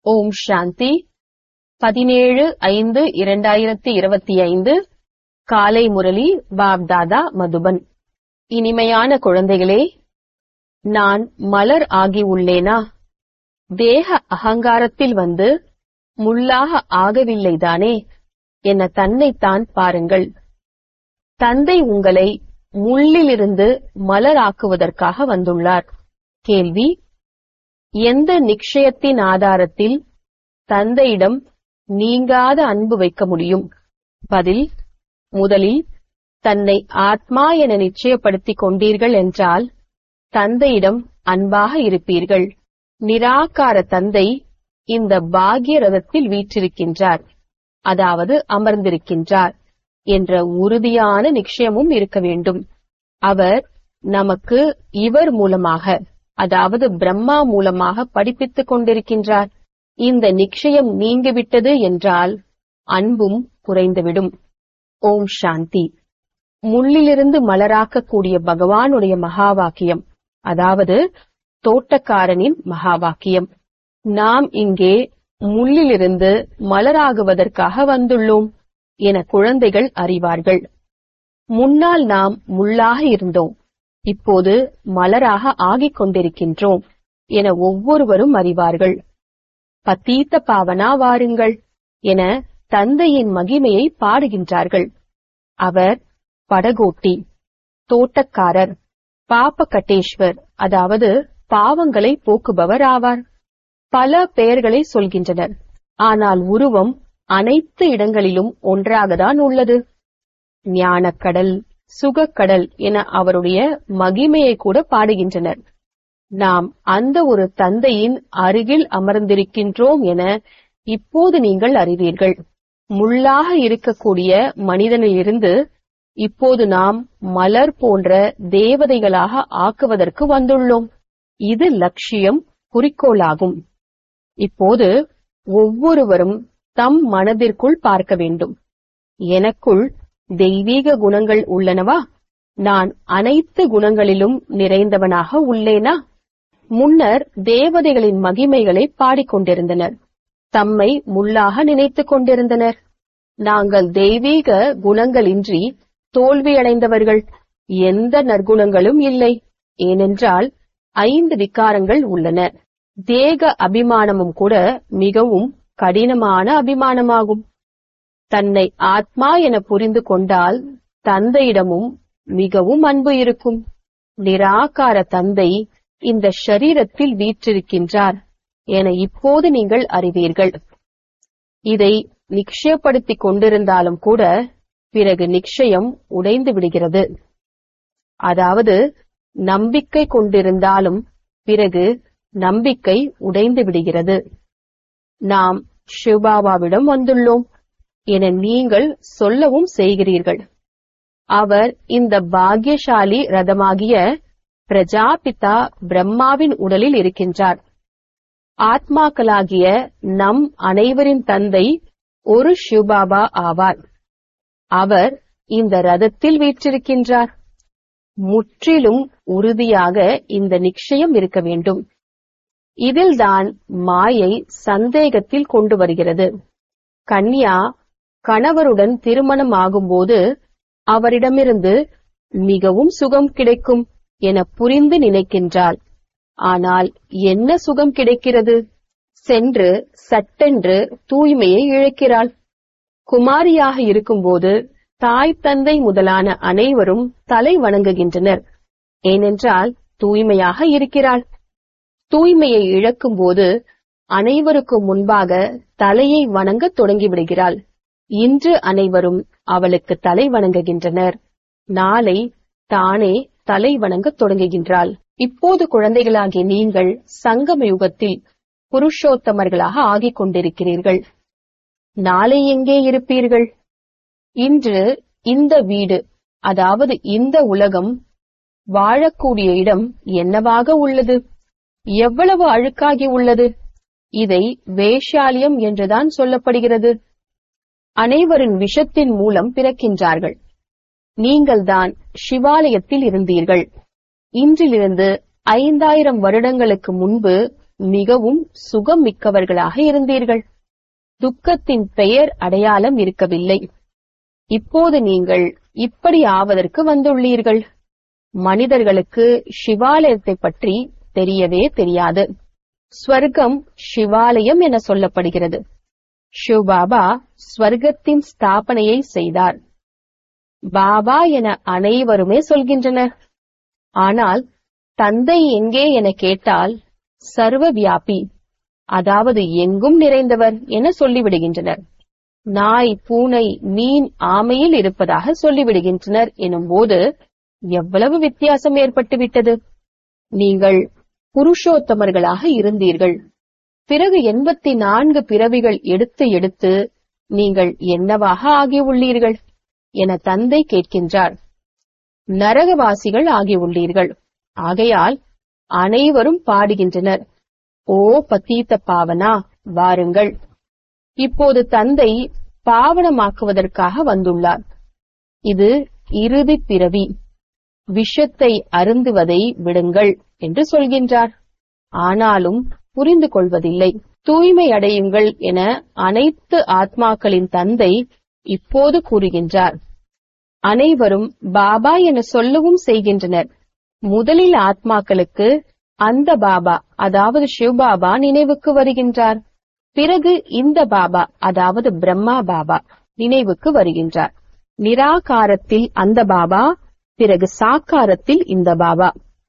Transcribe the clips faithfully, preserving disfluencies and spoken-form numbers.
ஓம் சாந்தி. பதினேழு ஐந்து இரண்டாயிரத்தி இருபத்தி ஐந்து காலை முரளி பாப்தாதா மதுபன். இனிமையான குழந்தைகளே, நான் மலர் ஆகி உள்ளேனா? தேக அகங்காரத்தில் வந்து முள்ளாக ஆகவில்லைதானே என தன்னைத்தான் பாருங்கள். தந்தை உங்களை முள்ளிலிருந்து மலராக்குவதற்காக வந்துள்ளார். கேள்வி: எந்த நிச்சயத்தின் ஆதாரத்தில் தந்தையிடம் நீங்காத அன்பு வைக்க முடியும்? பதில்: முதலில் தன்னை ஆத்மா என நிச்சயப்படுத்திக் கொண்டீர்கள் என்றால் தந்தையிடம் அன்பாக இருப்பீர்கள். நிராகார தந்தை இந்த பாக்ய ரதத்தில் வீற்றிருக்கின்றார், அதாவது அமர்ந்திருக்கின்றார் என்ற உறுதியான நிச்சயமும் இருக்க வேண்டும். அவர் நமக்கு இவர் மூலமாக, அதாவது பிரம்மா மூலமாக படிப்பித்துக் கொண்டிருக்கின்றார். இந்த நிச்சயம் நீங்கிவிட்டது என்றால் அன்பும் குறைந்துவிடும். ஓம் சாந்தி. முள்ளிலிருந்து மலராக்கக்கூடிய பகவானுடைய மகா வாக்கியம், அதாவது தோட்டக்காரனின் மகா வாக்கியம். நாம் இங்கே முள்ளிலிருந்து மலராகுவதற்காக வந்துள்ளோம் என குழந்தைகள் அறிவார்கள். முன்னால் நாம் முள்ளாக இருந்தோம், இப்போது மலராக ஆகிக் கொண்டிருக்கின்றோம் என ஒவ்வொருவரும் அறிவார்கள். பதீத்த பாவனா வாருங்கள் என தந்தையின் மகிமையை பாடுகின்றார்கள். அவர் படகோட்டி, தோட்டக்காரர், பாப கட்டேஸ்வர், அதாவது பாவங்களை போக்குபவர் ஆவார். பல பெயர்களை சொல்கின்றனர், ஆனால் உருவம் அனைத்து இடங்களிலும் ஒன்றாகத்தான் உள்ளது. ஞானக்கடல், சுகக்கடல் என அவருடைய மகிமையை கூட பாடுகின்றனர். நாம் அந்த ஒரு தந்தையின் அருகில் அமர்ந்திருக்கின்றோம் என இப்போது நீங்கள் அறிவீர்கள். முள்ளாக இருக்கக்கூடிய மனிதனிலிருந்து இப்போது நாம் மலர் போன்ற தேவதைகளாக ஆக்குவதற்கு வந்துள்ளோம். இது லட்சியம், குறிக்கோளாகும். இப்போது ஒவ்வொருவரும் தம் மனதிற்குள் பார்க்க வேண்டும். எனக்குள் தெய்வீக குணங்கள் உள்ளனவா? நான் அனைத்து குணங்களிலும் நிறைந்தவனாக உள்ளேனா? முன்னர் தேவதைகளின் மகிமைகளை பாடிக்கொண்டிருந்தனர், தம்மை முள்ளாக நினைத்துக் கொண்டிருந்தனர். நாங்கள் தெய்வீக குணங்களின்றி தோல்வியடைந்தவர்கள், எந்த நற்குணங்களும் இல்லை. ஏனென்றால் ஐந்து விகாரங்கள் உள்ளன. தேக அபிமானமும் கூட மிகவும் கடினமான அபிமானமாகும். தன்னை ஆத்மா என புரிந்து கொண்டால் தந்தையிடமும் மிகவும் அன்பு இருக்கும். நிராகார தந்தை இந்த ஷரீரத்தில் வீற்றிருக்கின்றார் என இப்போது நீங்கள் அறிவீர்கள். இதை நிச்சயப்படுத்திக் கொண்டிருந்தாலும் கூட பிறகு நிச்சயம் உடைந்து விடுகிறது. அதாவது நம்பிக்கை கொண்டிருந்தாலும் பிறகு நம்பிக்கை உடைந்து விடுகிறது. நாம் சிவபாபாவிடம் வந்துள்ளோம் என நீங்கள் சொல்லவும் செய்கிறீர்கள். அவர் இந்த பாக்யசாலி ரதமாகிய பிரஜாபிதா பிரம்மாவின் உடலில் இருக்கின்றார். ஆத்மாக்களாகிய நம் அனைவரின் தந்தை ஒரு சிவபாபா ஆவார். அவர் இந்த ரதத்தில் வீற்றிருக்கின்றார். முற்றிலும் உறுதியாக இந்த நிச்சயம் இருக்க வேண்டும். இதில்தான் மாயை சந்தேகத்தில் கொண்டு வருகிறது. கன்யா கணவருடன் திருமணம் ஆகும்போது அவரிடமிருந்து மிகவும் சுகம் கிடைக்கும் என புரிந்து நினைக்கின்றாள். ஆனால் என்ன சுகம் கிடைக்கிறது? சென்று சட்டென்று தூய்மையை இழக்கிறாள். குமாரியாக இருக்கும்போது தாய் தந்தை முதலான அனைவரும் தலை வணங்குகின்றனர், ஏனென்றால் தூய்மையாக இருக்கிறாள். தூய்மையை இழக்கும் போது அனைவருக்கும் முன்பாக தலையை வணங்க தொடங்கிவிடுகிறாள். இன்று அனைவரும் அவளுக்கு தலை வணங்குகின்றனர், நாளை தானே தலை வணங்க தொடங்குகின்றாள். இப்போது குழந்தைகளாகிய நீங்கள் சங்கம யுகத்தில் புருஷோத்தமர்களாக ஆகிக் கொண்டிருக்கிறீர்கள். நாளை எங்கே இருப்பீர்கள்? இன்று இந்த வீடு, அதாவது இந்த உலகம் வாழக்கூடிய இடம் என்னவாக உள்ளது? எவ்வளவு அழுக்காகி உள்ளது? இதை வேஷாலியம் என்றுதான் சொல்லப்படுகிறது. அனைவரின் விஷத்தின் மூலம் பிறக்கின்றார்கள். நீங்கள்தான் சிவாலயத்தில் இருந்தீர்கள். இன்றிலிருந்து ஐந்தாயிரம் வருடங்களுக்கு முன்பு மிகவும் சுகம் மிக்கவர்களாக இருந்தீர்கள். துக்கத்தின் பெயர் அடையாளம் இருக்கவில்லை. இப்போது நீங்கள் இப்படி ஆவதற்கு வந்துள்ளீர்கள். மனிதர்களுக்கு சிவாலயத்தை பற்றி தெரியவே தெரியாது. ஸ்வர்க்கம் சிவாலயம் என சொல்லப்படுகிறது. சிவபாபா ஸ்வர்க்கத்தின் ஸ்தாபனையை செய்தார். பாபா என அனைவருமே சொல்கின்றனர். ஆனால் தந்தை எங்கே என கேட்டால் சர்வ வியாபி, அதாவது எங்கும் நிறைந்தவர் என சொல்லிவிடுகின்றனர். நாய், பூனை, மீன், ஆமையில் இருப்பதாக சொல்லிவிடுகின்றனர். எனும் போது எவ்வளவு வித்தியாசம் ஏற்பட்டுவிட்டது. நீங்கள் புருஷோத்தமர்களாக இருந்தீர்கள். பிறகு எண்பத்தி நான்கு பிறவிகள் எடுத்து எடுத்து நீங்கள் என்னவாக ஆகியுள்ளீர்கள் என தந்தை கேட்கின்றார். நரகவாசிகள் ஆகியுள்ளீர்கள். ஆகையால் அனைவரும் பாடுகின்றனர், ஓ பதீத பாவனா, வாருங்கள். இப்போது தந்தை பாவனமாக்குவதற்காக வந்துள்ளார். இது இறுதி பிறவி. விஷத்தை அருந்துவதை விடுங்கள் என்று சொல்கின்றார். ஆனாலும் புரிந்து கொள்வதில்லை. தூய்மை அடையுங்கள் என அனைத்து ஆத்மாக்களின் தந்தை இப்போது கூறுகின்றார். அனைவரும் பாபா என சொல்லவும் செய்கின்றனர். முதலில் ஆத்மாக்களுக்கு அந்த பாபா, அதாவது சிவபாபா நினைவுக்கு வருகின்றார். பிறகு இந்த பாபா, அதாவது பிரம்மா பாபா நினைவுக்கு வருகின்றார். நிராகாரத்தில் அந்த பாபா, பிறகு சாக்காரத்தில் இந்த பாபா.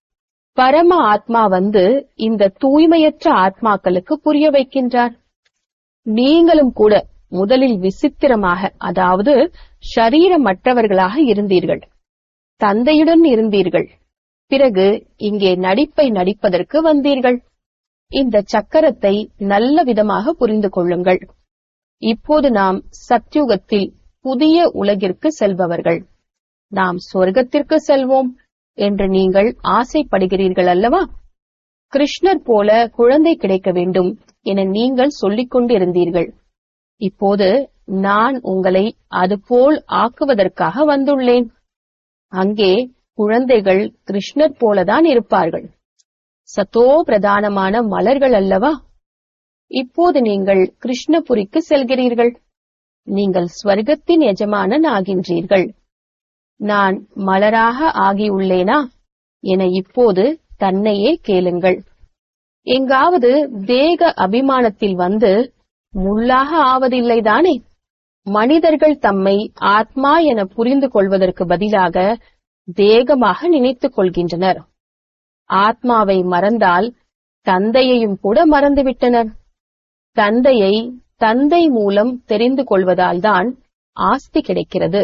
பரம ஆத்மா வந்து இந்த தூய்மையற்ற ஆத்மாக்களுக்கு புரிய வைக்கின்றார். நீங்களும் கூட முதலில் விசித்திரமாக, அதாவது ஷரீரமற்றவர்களாக இருந்தீர்கள். தந்தையுடன் இருந்தீர்கள். பிறகு இங்கே நடிப்பை நடிப்பதற்கு வந்தீர்கள். இந்த சக்கரத்தை நல்ல விதமாக புரிந்து கொள்ளுங்கள். இப்போது நாம் சத்யுகத்தில் புதிய உலகிற்கு செல்பவர்கள். நாம் சொர்க்கத்திற்கு செல்வோம் என்று நீங்கள் ஆசைப்படுகிறீர்கள் அல்லவா? கிருஷ்ணர் போல குழந்தை கிடைக்க வேண்டும் என நீங்கள் சொல்லிக் கொண்டிருந்தீர்கள். இப்போது நான் உங்களை அதுபோல் ஆக்குவதற்காக வந்துள்ளேன். அங்கே குழந்தைகள் கிருஷ்ணர் போலதான் இருப்பார்கள். சதோ பிரதானமான மலர்கள் அல்லவா? இப்போது நீங்கள் கிருஷ்ணபுரிக்கு செல்கிறீர்கள். நீங்கள் ஸ்வர்க்கத்தின் எஜமானன் ஆகின்றீர்கள். நான் மலராக ஆகியுள்ளேனா என இப்போது தன்னையே கேளுங்கள். எங்காவது தேக அபிமானத்தில் வந்து முள்ளாக ஆவதில்லைதானே? மனிதர்கள் தம்மை ஆத்மா என புரிந்து கொள்வதற்கு பதிலாக தேகமாக நினைத்துக் கொள்கின்றனர். ஆத்மாவை மறந்தால் தந்தையையும் கூட மறந்துவிட்டனர். தந்தையை தந்தை மூலம் தெரிந்து கொள்வதால் தான் ஆஸ்தி கிடைக்கிறது.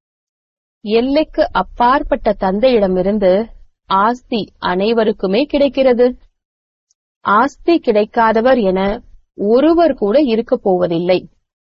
எல்லைக்கு அப்பாற்பட்ட தந்தையிடமிருந்து ஆஸ்தி அனைவருக்குமே கிடைக்கிறது. ஆஸ்தி கிடைக்காதவர் என ஒருவர் கூட இருக்கப் போவதில்லை.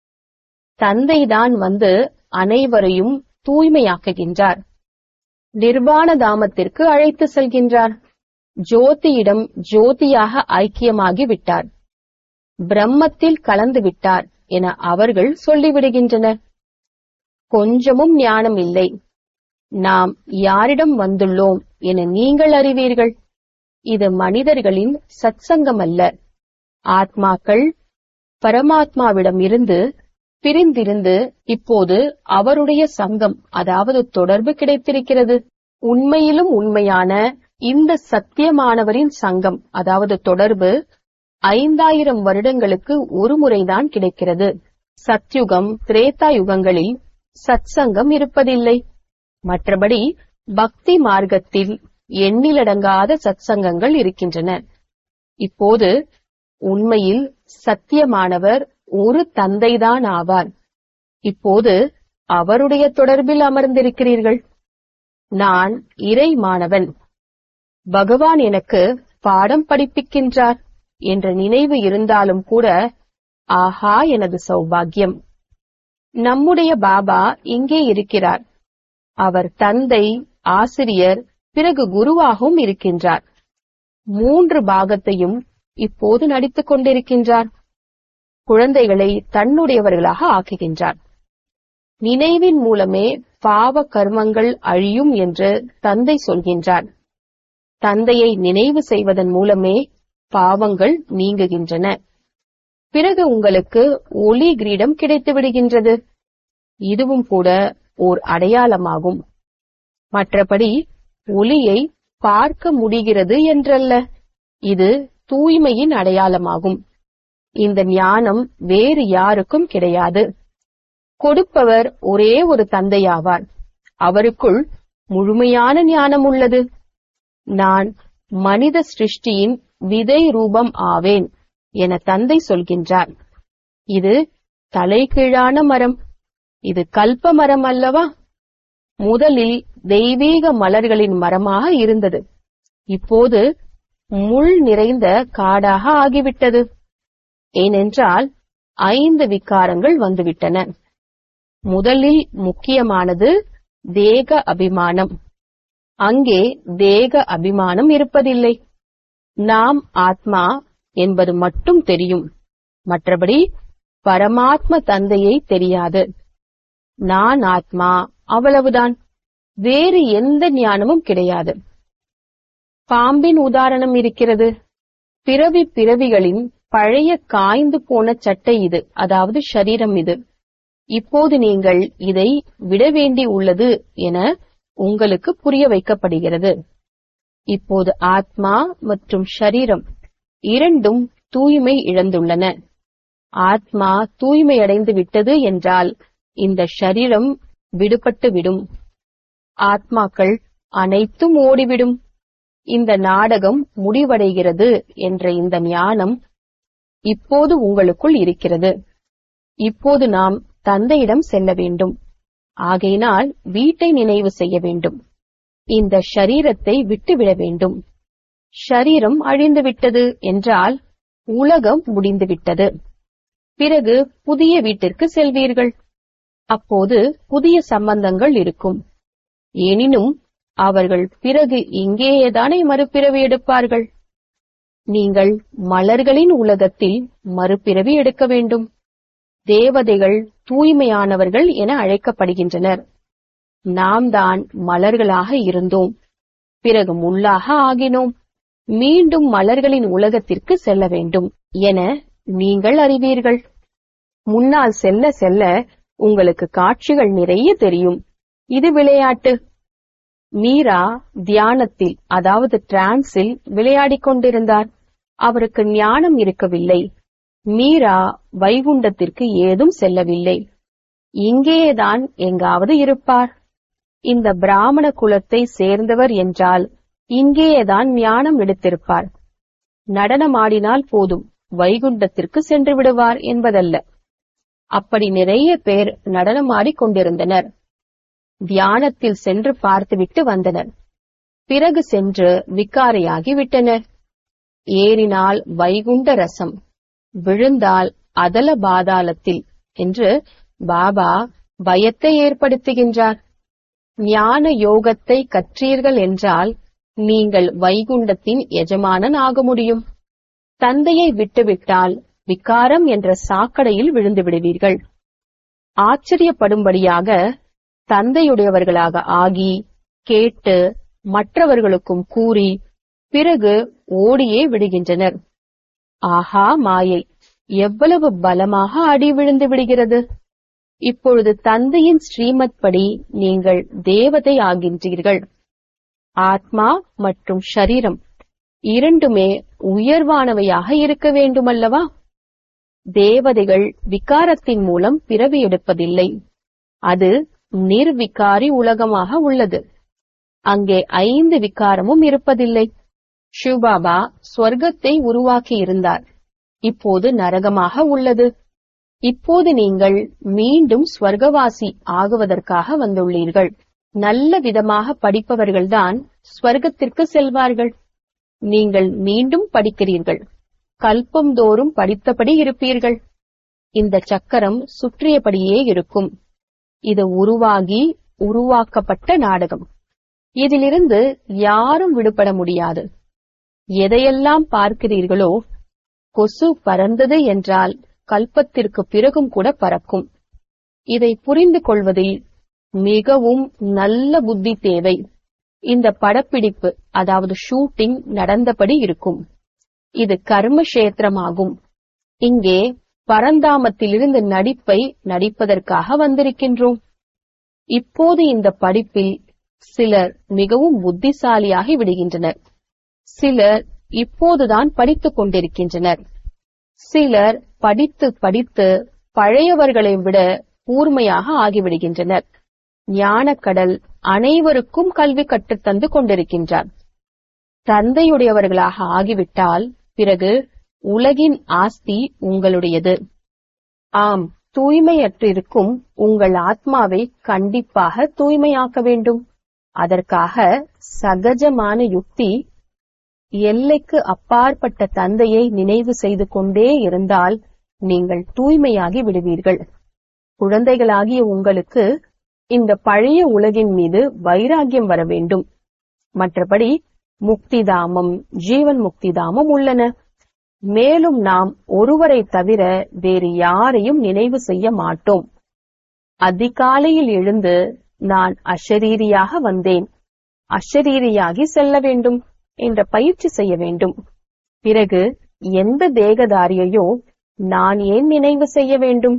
தந்தைதான் வந்து அனைவரையும் தூய்மையாக்குகின்றார். நிர்வாண தாமத்திற்கு அழைத்து செல்கின்றார். ஜோதியிடம் ஜோதியாக ஐக்கியமாகி விட்டார். பிரம்மத்தில் கலந்து விட்டார் என அவர்கள் சொல்லிவிடுகின்றனர். கொஞ்சமும் ஞானம் இல்லை. நாம் யாரிடம் வந்துள்ளோம் என நீங்கள் அறிவீர்கள். இது மனிதர்களின் சத்சங்கம் அல்ல. ஆத்மாக்கள் பரமாத்மாவிடம் இருந்து பிரிந்திருந்து இப்போது அவருடைய சங்கம், அதாவது தொடர்பு கிடைத்திருக்கிறது. உண்மையிலும் உண்மையான இந்த சத்தியமானவரின் சங்கம், அதாவது தொடர்பு ஐந்தாயிரம் வருடங்களுக்கு ஒரு முறைதான் கிடைக்கிறது. சத்யுகம், திரேதா யுகங்களில் சத்சங்கம் இருப்பதில்லை. மற்றபடி பக்தி மார்க்கத்தில் எண்ணிலடங்காத சத்சங்கங்கள் இருக்கின்றன. இப்போது உண்மையில் சத்தியமானவர் ஒரு தந்தைதான் ஆவார். இப்போது அவருடைய தொடர்பில் அமர்ந்திருக்கிறீர்கள். நான் இறை மாணவன், பகவான் எனக்கு பாடம் படிப்பிக்கின்றார் என்ற நினைவு இருந்தாலும் கூட, ஆஹா எனது சௌபாகியம், நம்முடைய பாபா இங்கே இருக்கிறார். அவர் தந்தை, ஆசிரியர், பிறகு குருவாகவும் இருக்கின்றார். மூன்று பாகத்தையும் இப்போது நடித்துக் கொண்டிருக்கின்றார். குழந்தைகளை தன்னுடையவர்களாக ஆக்குகின்றார். நினைவின் மூலமே பாவ கர்மங்கள் அழியும் என்று தந்தை சொல்கின்றார். தந்தையை நினைவு செய்வதன் மூலமே பாவங்கள் நீங்குகின்றன. பிறகு உங்களுக்கு ஒளி கிரீடம் கிடைத்து விடுகின்றது. இதுவும் கூட ஓர் அடையாளமாகும். மற்றபடி ஒளியை பார்க்க முடிகிறது என்றல்ல, இது தூய்மையின் அடையாளமாகும். இந்த ஞானம் வேறு யாருக்கும் கிடையாது. கொடுப்பவர் ஒரே ஒரு தந்தையாவார். அவருக்குள் முழுமையான ஞானம் உள்ளது. நான் மனித சிருஷ்டியின் விதை ரூபம் ஆவேன் என தந்தை சொல்கின்றார். இது தலைகீழான மரம். இது கல்ப மரம் அல்லவா? முதலில் தெய்வீக மலர்களின் மரமாக இருந்தது. இப்போது முள் நிறைந்த காடாக ஆகிவிட்டது. ஏனென்றால் ஐந்து விகாரங்கள் வந்துவிட்டன. முதலில் முக்கியமானது தேக அபிமானம். அங்கே தேக அபிமானம் இருப்பதில்லை. நாம் ஆத்மா என்பது மட்டும் தெரியும். மற்றபடி பரமாத்ம தந்தையை தெரியாது. நான் ஆத்மா, அவ்வளவுதான். வேறு எந்த ஞானமும் கிடையாது. பாம்பின் உதாரணம் இருக்கிறது. பிறவி பிறவிகளின் பழைய காய்ந்து போன சட்டை இது, அதாவது ஷரீரம் இது. இப்போது நீங்கள் இதை விட வேண்டி உள்ளது என உங்களுக்கு புரிய வைக்கப்படுகிறது. இப்போது ஆத்மா மற்றும் ஷரீரம் இரண்டும் தூய்மை இழந்துள்ளன. ஆத்மா தூய்மையடைந்து விட்டது என்றால் இந்த ஷரீரம் விடுபட்டு விடும். ஆத்மாக்கள் அனைத்தும் ஓடிவிடும். இந்த நாடகம் முடிவடைகிறது என்ற இந்த ஞானம் இப்போது உங்களுக்குள் இருக்கிறது. இப்போது நாம் தந்தையிடம் செல்ல வேண்டும். ஆகையினால் வீட்டை நினைவு செய்ய வேண்டும். இந்த ஷரீரத்தை விட்டுவிட வேண்டும். ஷரீரம் அழிந்துவிட்டது என்றால் உலகம் முடிந்துவிட்டது. பிறகு புதிய வீட்டிற்கு செல்வீர்கள். அப்போது புதிய சம்பந்தங்கள் இருக்கும். எனினும் அவர்கள் பிறகு இங்கேயேதானே மறுபிறவி எடுப்பார்கள். நீங்கள் மலர்களின் உலகத்தில் மறுபிறவி எடுக்க வேண்டும். தேவதைகள் தூய்மையானவர்கள் என அழைக்கப்படுகின்றனர். நாம் தான் மலர்களாக இருந்தோம். பிறகு முள்ளாக ஆகினோம். மீண்டும் மலர்களின் உலகத்திற்கு செல்ல வேண்டும் என நீங்கள் அறிவீர்கள். முன்னால் செல்ல செல்ல உங்களுக்கு காட்சிகள் நிறைய தெரியும். இது விளையாட்டு. மீரா தியானத்தில், அதாவது டிரான்ஸில் விளையாடிக் கொண்டிருந்தார். அவருக்கு ஞானம் இருக்கவில்லை. மீரா வைகுண்டத்திற்கு ஏதும் செல்லவில்லை. இங்கேதான் எங்காவது இருப்பார். இந்த பிராமண குலத்தை சேர்ந்தவர் என்றால் இங்கேயேதான் ஞானம் எடுத்திருப்பார். நடனமாடினால் போதும், வைகுண்டத்திற்கு சென்று விடுவார் என்பதல்ல. அப்படி நிறைய பேர் நடனமாடிக் கொண்டிருந்தனர். தியானத்தில் சென்று பார்த்துவிட்டு வந்தனர். பிறகு சென்று விகாரையாகி விட்டனர். ஏறினால் வைகுண்ட ரசம், விழுந்தால் அதல பாதாளத்தில் என்று பாபா பயத்தை ஏற்படுத்துகின்றார். ஞான யோகத்தை கற்றீர்கள் என்றால் நீங்கள் வைகுண்டத்தின் எஜமானன் ஆக முடியும். தந்தையை விட்டுவிட்டால் விகாரம் என்ற சாக்கடையில் விழுந்து விடுவீர்கள். ஆச்சரியப்படும்படியாக தந்தையுடையவர்களாக ஆகி கேட்டு மற்றவர்களுக்கும் கூறி பிறகு ஓடியே விடுகின்றனர். ஆஹா, மாயை எவ்வளவு பலமாக அடி விழுந்து விடுகிறது. இப்பொழுது தந்தையின் ஸ்ரீமத் படி நீங்கள் தேவதை ஆகின்றீர்கள். ஆத்மா மற்றும் ஷரீரம் இரண்டுமே உயர்வானவையாக இருக்க வேண்டுமல்லவா? தேவதைகள் விகாரத்தின் மூலம் பிறவி எடுப்பதில்லை. அது நிர்விகாரி உலகமாக உள்ளது. அங்கே ஐந்து விகாரமும் இருப்பதில்லை. சிவபாபா ஸ்வர்க்கத்தை உருவாக்கி இருந்தார். இப்போது நரகமாக உள்ளது. இப்போது நீங்கள் மீண்டும் ஸ்வர்க்கவாசி ஆகுவதற்காக வந்துள்ளீர்கள். நல்ல விதமாக படிப்பவர்கள்தான் ஸ்வர்க்கத்திற்கு செல்வார்கள். நீங்கள் மீண்டும் படிக்கிறீர்கள். கல்பந்தோறும் படித்தபடி இருப்பீர்கள். இந்த சக்கரம் சுற்றியபடியே இருக்கும். இது உருவாகி உருவாக்கப்பட்ட நாடகம். இதிலிருந்து யாரும் விடுபட முடியாது. எதையெல்லாம் பார்க்கிறீர்களோ, கொசு பறந்தது என்றால் கல்பத்திற்கு பிறகும் கூட பறக்கும். இதை புரிந்து கொள்வதில் மிகவும் நல்ல புத்தி தேவை. இந்த படப்பிடிப்பு, அதாவது ஷூட்டிங் நடந்தபடி இருக்கும். இது கர்மக்ஷேத்திரமாகும். இங்கே பரந்தாமத்திலிருந்து நடிப்பை நடிப்பதற்காக வந்திருக்கின்றோம். இப்போது இந்த படிப்பில் சிலர் மிகவும் புத்திசாலியாகி விடுகின்றனர். சிலர் இப்போதுதான் படித்துக் கொண்டிருக்கின்றனர். சிலர் படித்து படித்து பழையவர்களை விட கூர்மையாக ஆகிவிடுகின்றனர். ஞானக்கடல் அனைவருக்கும் கல்வி கற்றுத்தந்து கொண்டிருக்கின்றார். தந்தையுடையவர்களாக ஆகிவிட்டால் பிறகு உலகின் ஆஸ்தி உங்களுடையது. ஆம், தூய்மையற்றிருக்கும் உங்கள் ஆத்மாவை கண்டிப்பாக தூய்மையாக்க வேண்டும். அதற்காக சகஜமான யுக்தி, எல்லைக்கு அப்பாற்பட்ட தந்தையை நினைவு செய்து கொண்டே இருந்தால் நீங்கள் தூய்மையாகி விடுவீர்கள். குழந்தைகளாகிய உங்களுக்கு இந்த பழைய உலகின் மீது வைராகியம் வர வேண்டும். மற்றபடி முக்திதாமம், ஜீவன் முக்திதாமம் உள்ளன. மேலும் நாம் ஒருவரை தவிர வேறு யாரையும் நினைவு செய்ய மாட்டோம். அதிகாலையில் எழுந்து நான் அஷரீரியாக வந்தேன், அஷரீரியாகி செல்ல வேண்டும் என்ற பயிற்சி செய்ய வேண்டும். பிறகு எந்த தேகதாரியையோ நான் ஏன் நினைவு செய்ய வேண்டும்?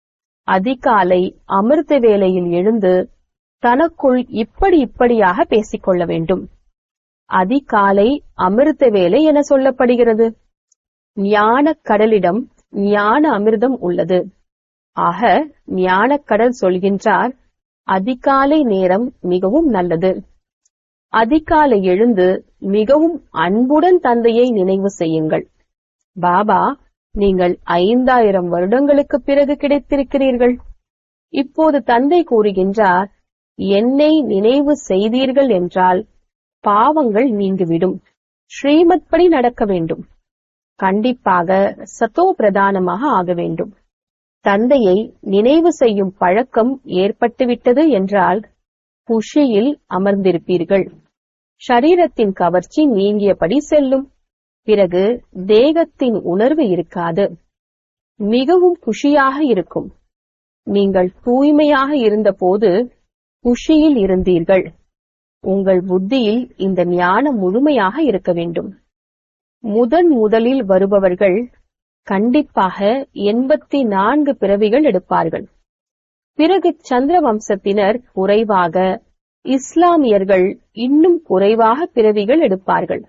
அதிகாலை அமிர்த வேளையில் எழுந்து தனக்குள் இப்படி இப்படியாக பேசிக்கொள்ள வேண்டும். அதிகாலை அமிர்த வேலை என சொல்லப்படுகிறது. ஞான கடலிடம் ஞான அமிர்தம் உள்ளது. ஆக ஞானக்கடல் சொல்கின்றார், அதிகாலை நேரம் மிகவும் நல்லது. அதிகாலை எழுந்து மிகவும் அன்புடன் தந்தையை நினைவு செய்யுங்கள். பாபா, நீங்கள் ஐந்தாயிரம் வருடங்களுக்கு பிறகு கிடைத்திருக்கிறீர்கள். இப்போது தந்தை கூறுகின்றார், என்னை நினைவு செய்தீர்கள் என்றால் பாவங்கள் நீங்கிவிடும். ஸ்ரீமத் படி நடக்க வேண்டும். கண்டிப்பாக சத்தோ பிரதானமாக ஆக வேண்டும். தந்தையை நினைவு செய்யும் பழக்கம் ஏற்பட்டுவிட்டது என்றால் குஷியில் அமர்ந்திருப்பீர்கள். ஷரீரத்தின் கவர்ச்சி நீங்கியபடி செல்லும். பிறகு தேகத்தின் உணர்வு இருக்காது. மிகவும் குஷியாக இருக்கும். நீங்கள் தூய்மையாக இருந்தபோது குஷியில் இருந்தீர்கள். உங்கள் புத்தியில் இந்த ஞானம் முழுமையாக இருக்க வேண்டும். முதன் முதலில் வருபவர்கள் கண்டிப்பாக எண்பத்தி நான்கு பிறவிகள் எடுப்பார்கள். பிறகு சந்திர வம்சத்தினர் குறைவாக, இஸ்லாமியர்கள் இன்னும் குறைவாக பிறவிகள் எடுப்பார்கள்.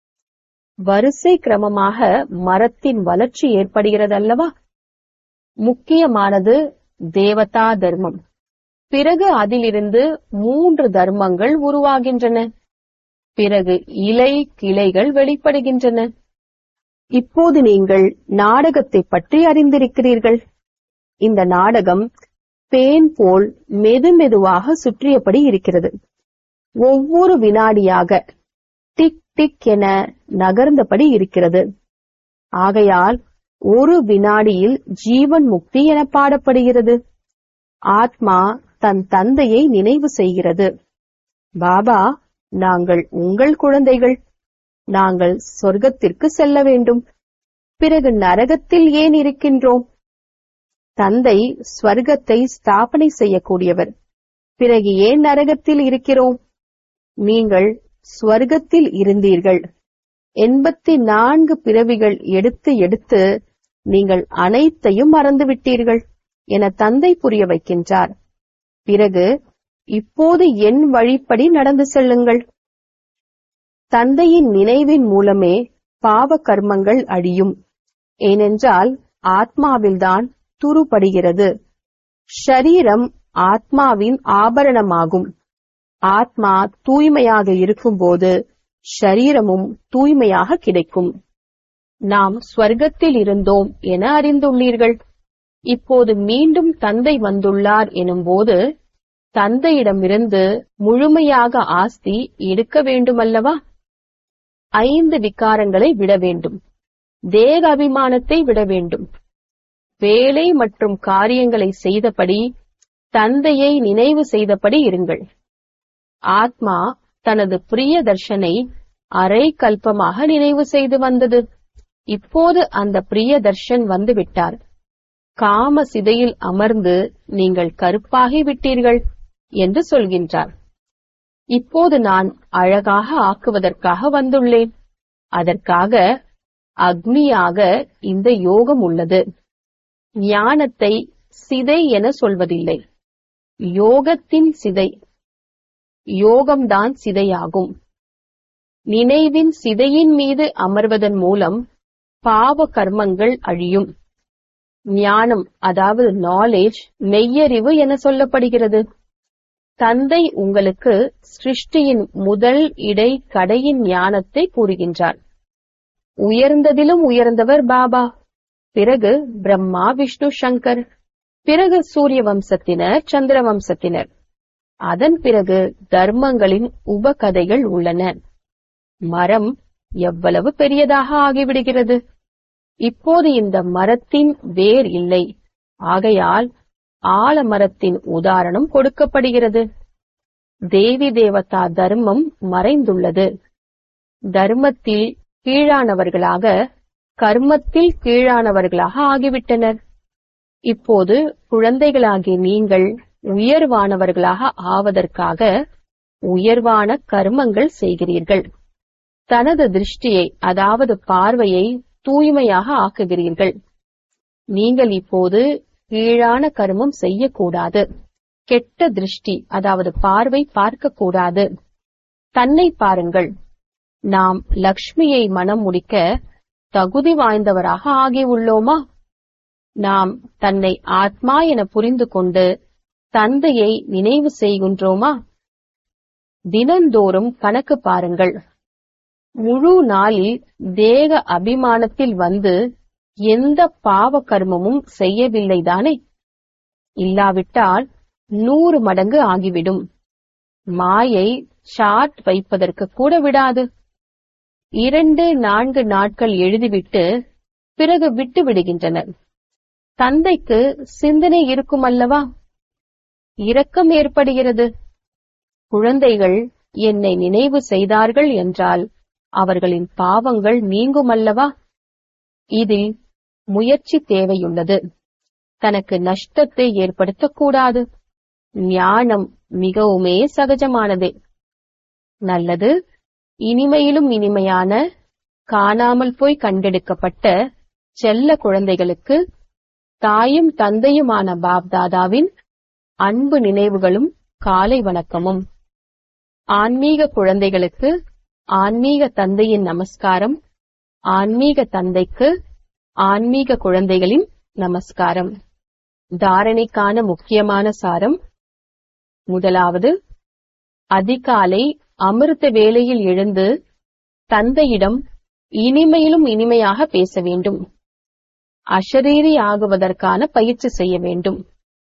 வரிசை கிரமமாக மரத்தின் வளர்ச்சி ஏற்படுகிறதல்லவா? முக்கியமானது தேவதா தர்மம். பிறகு அதிலிருந்து மூன்று தர்மங்கள் உருவாகின்றன. பிறகு இலை கிளைகள் வெளிப்படுகின்றன. இப்போது நீங்கள் நாடகத்தை பற்றி அறிந்திருக்கிறீர்கள். இந்த நாடகம் பேன் போல் மெதுமெதுவாக சுற்றியபடி இருக்கிறது. ஒவ்வொரு வினாடியாக டிக் டிக் என நகர்ந்தபடி இருக்கிறது. ஆகையால் ஒரு வினாடியில் ஜீவன் முக்தி என பாடப்படுகிறது. ஆத்மா தன் தந்தையை நினைவு செய்கிறது. பாபா, நாங்கள் உங்கள் குழந்தைகள். நாங்கள் சொர்க்கத்திற்கு செல்ல வேண்டும். பிறகு நரகத்தில் ஏன் இருக்கின்றோம்? தந்தை ஸ்வர்க்கத்தை ஸ்தாபனை செய்யக்கூடியவர். பிறகு ஏன் நரகத்தில் இருக்கிறோம்? நீங்கள் ஸ்வர்க்கத்தில் இருந்தீர்கள். எண்பத்தி நான்கு பிறவிகள் எடுத்து எடுத்து நீங்கள் அனைத்தையும் மறந்துவிட்டீர்கள் என தந்தை புரிய வைக்கின்றார். பிறகு இப்போது என் வழிப்படி நடந்து செல்லுங்கள். தந்தையின் நினைவின் மூலமே பாவ கர்மங்கள் அழியும். ஏனென்றால் ஆத்மாவில்தான் துருபடுகிறது. ஷரீரம் ஆத்மாவின் ஆபரணமாகும். ஆத்மா தூய்மையாக இருக்கும்போது ஷரீரமும் தூய்மையாக கிடைக்கும். நாம் ஸ்வர்க்கத்தில் இருந்தோம் என அறிந்துள்ளீர்கள். இப்போது மீண்டும் தந்தை வந்துள்ளார் எனும்போது தந்தையிடமிருந்து முழுமையாக ஆஸ்தி எடுக்க வேண்டுமல்லவா? ஐந்து விகாரங்களை விட வேண்டும். தேக அபிமானத்தை விட வேண்டும். வேலை மற்றும் காரியங்களை செய்தபடி தந்தையை நினைவு செய்தபடி இருங்கள். ஆத்மா தனது பிரிய தர்ஷனை அரை கல்பமாக நினைவு செய்து வந்தது. இப்போது அந்த பிரிய தர்ஷன் வந்துவிட்டார். காம சிதையில் அமர்ந்து நீங்கள் கருப்பாகி விட்டீர்கள் என்று சொல்கின்றார். இப்போது நான் அழகாக ஆக்குவதற்காக வந்துள்ளேன். அதற்காக அக்னியாக இந்த யோகம் உள்ளது. ஞானத்தை சிதை என சொல்வதில்லை, யோகத்தின் சிதை. யோகம்தான் சிதையாகும். நினைவின் சிதையின் மீது அமர்வதன் மூலம் பாவ கர்மங்கள் அழியும். ஞானம் அதாவது நாலேஜ் மெய்யறிவு என சொல்லப்படுகிறது. தந்தை உங்களுக்கு சிருஷ்டியின் முதல் இடை கடையின் ஞானத்தை கூறுகின்றார். உயர்ந்ததிலும் உயர்ந்தவர் பாபா, பிறகு பிரம்மா, விஷ்ணு, சங்கர், பிறகு சூரிய வம்சத்தினர், சந்திர வம்சத்தினர், அதன் பிறகு தர்மங்களின் உபகதைகள் உள்ளன. மரம் எவ்வளவு பெரியதாக ஆகிவிடுகிறது. இப்போது இந்த மரத்தின் வேர் இல்லை, ஆகையால் ஆலமரத்தின் உதாரணம் கொடுக்கப்படுகிறது. தேவி தேவதா தர்மம் மறைந்துள்ளது. தர்மத்தில் கீழானவர்களாக கர்மத்தில் கீழானவர்களாக ஆகிவிட்டனர். இப்போது குழந்தைகளாகிய நீங்கள் உயர்வானவர்களாக ஆவதற்காக உயர்வான கர்மங்கள் செய்கிறீர்கள். தனது திருஷ்டியை அதாவது பார்வையை தூய்மையாக ஆக்குகிறீர்கள். நீங்கள் இப்போது கீழான கர்மம் செய்யக்கூடாது. கெட்ட திருஷ்டி அதாவது பார்வை பார்க்கக்கூடாது. தன்னை பாருங்கள். நாம் லக்ஷ்மியை மனம் முடிக்க தகுதி வாய்ந்தவராக ஆகியுள்ளோமா? நாம் தன்னை ஆத்மா என புரிந்து கொண்டு தந்தையை நினைவு செய்கின்றோமா? தினந்தோறும் கணக்கு பாருங்கள். முழு நாளில் தேக அபிமானத்தில் வந்து எந்த பாவ கர்மமும் செய்யவில்லைதானே? இல்லாவிட்டால் நூறு மடங்கு ஆகிவிடும். மாயை சார்ட் வைப்பதற்கு கூட விடாது. இரண்டு நான்கு நாட்கள் எழுதிவிட்டு பிறகு விட்டு விடுகின்றனர். தந்தைக்கு சிந்தனை இருக்கும் அல்லவா? இரக்கம் ஏற்படுகிறது. குழந்தைகள் என்னை நினைவு செய்தார்கள் என்றால் அவர்களின் பாவங்கள் நீங்கும் அல்லவா? இதில் முயற்சி தேவையுள்ளது. தனக்கு நஷ்டத்தை ஏற்படுத்தக்கூடாது. ஞானம் மிகவுமே சகஜமானதே. நல்லது. இனிமையிலும் இனிமையான காணாமல் போய் கண்டெடுக்கப்பட்ட செல்ல குழந்தைகளுக்கு தாயும் தந்தையுமான பாப்தாதாவின் அன்பு நினைவுகளும் காலை வணக்கமும். ஆன்மீக குழந்தைகளுக்கு ஆன்மீக தந்தையின் நமஸ்காரம். ஆன்மீக தந்தைக்கு ஆன்மீக குழந்தைகளின் நமஸ்காரம். தாரணைக்கான முக்கியமான சாரம். முதலாவது, அதிகாலை அமிர்த வேளையில் எழுந்து தந்தையிடம் இனிமையிலும் இனிமையாக பேச வேண்டும். அஷரீரி ஆகுவதற்கான பயிற்சி செய்ய வேண்டும்.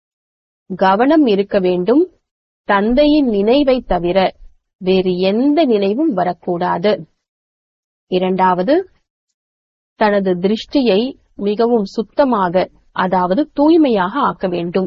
கவனம் இருக்க வேண்டும். தந்தையின் நினைவை தவிர வேறு எந்த நினைவும் வரக்கூடாது. இரண்டாவது, தனது திருஷ்டியை மிகவும் சுத்தமாக அதாவது தூய்மையாக ஆக்க வேண்டும்.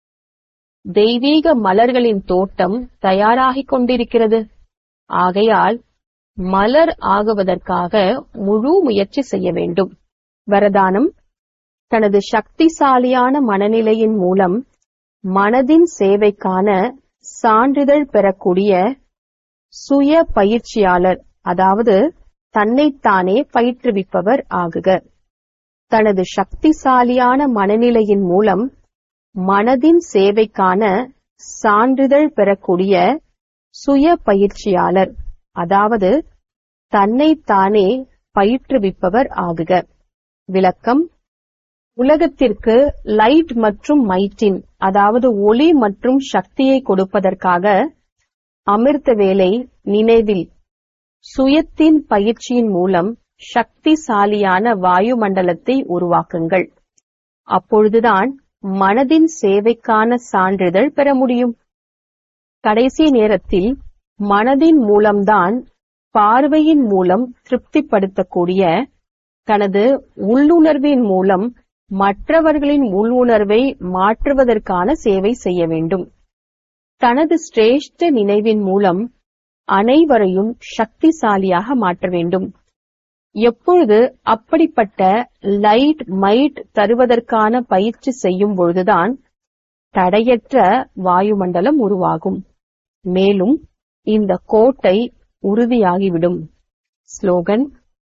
தெய்வீக மலர்களின் தோட்டம் தயாராகிக் கொண்டிருக்கிறது. ஆகையால் மலர் ஆகுவதற்காக முழு முயற்சி செய்ய வேண்டும். வரதானம். தனது சக்திசாலியான மனநிலையின் மூலம் மனதின் சேவைக்கான சான்றிதழ் பெறக்கூடிய சுய பயிற்சியாளர் அதாவது தன்னைத்தானே பயிற்றுவிப்பவர் ஆகுக. தனது சக்திசாலியான மனநிலையின் மூலம் மனதின் சேவைக்கான சான்றிதழ் பெறக்கூடிய சுய பயிற்சியாளர் அதாவது தன்னைத்தானே பயிற்றுவிப்பவர் ஆகுக. விளக்கம். உலகத்திற்கு லைட் மற்றும் மைட்டின் அதாவது ஒளி மற்றும் சக்தியை கொடுப்பதற்காக அமிர்த வேளை நினைவில் சுயத்தின் பயிற்சியின் மூலம் சக்திசாலியான வாயுமண்டலத்தை உருவாக்குங்கள். அப்பொழுதுதான் மனதின் சேவைக்கான சான்றிதழ் பெற முடியும். கடைசி நேரத்தில் மனதின் மூலம்தான் பார்வையின் மூலம் திருப்திப்படுத்தக்கூடிய தனது உள்ளுணர்வின் மூலம் மற்றவர்களின் உள்ளுணர்வை மாற்றுவதற்கான சேவை செய்ய வேண்டும். தனது சிரேஷ்ட நினைவின் மூலம் அனைவரையும் சக்திசாலியாக மாற்ற வேண்டும். எப்பொழுது அப்படிப்பட்ட லைட் மைட் தருவதற்கான பயிற்சி செய்யும் பொழுதுதான் தடையற்ற வாயுமண்டலம் உருவாகும். மேலும் இந்த கோட்டை உறுதியாகிவிடும். ஸ்லோகன்.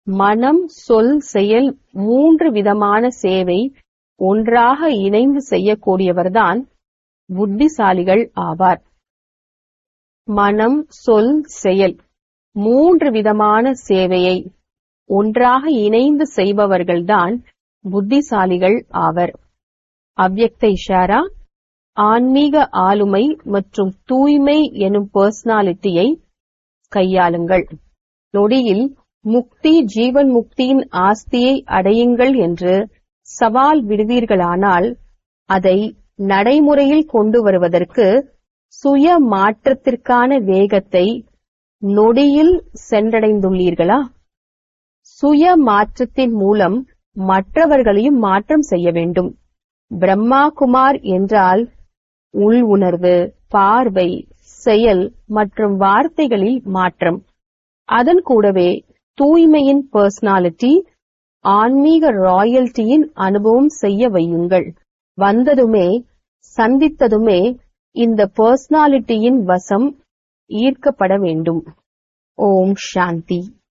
மனம், சொல், செயல் மூன்று விதமான சேவை ஒன்றாக இணைந்து செய்யக்கூடியவர்தான் புத்திசாலிகள் ஆவார். மனம், சொல், செயல் மூன்று விதமான சேவையை ஒன்றாக இணைந்து செய்பவர்கள்தான் புத்திசாலிகள் ஆவர். அவ்யக்த இஷாரா, ஆன்மீக ஆளுமை மற்றும் தூய்மை எனும் பர்சனாலிட்டியை கையாளுங்கள். நொடியில் முக்தி, ஜீவன் முக்தியின் ஆஸ்தியை அடையுங்கள் என்று சவால் விடுவீர்களானால் அதை நடைமுறையில் கொண்டு வருவதற்கு சுய மாற்றத்திற்கான வேகத்தை நொடியில் சென்றடைந்துள்ளீர்களா? சுய மாற்றத்தின் மூலம் மற்றவர்களையும் மாற்றம் செய்ய வேண்டும். பிரம்மா குமார் என்றால் உள் உணர்வு, பார்வை, செயல் மற்றும் வார்த்தைகளில் மாற்றம். அதன் கூடவே தூய்மையின் பர்சனாலிட்டி, ஆன்மீக ராயல்டியின் அனுபவம் செய்ய வையுங்கள். வந்ததுமே சந்தித்ததுமே இந்த பர்சனாலிட்டியின் வசம் ஈர்க்கப்பட வேண்டும். ஓம் சாந்தி.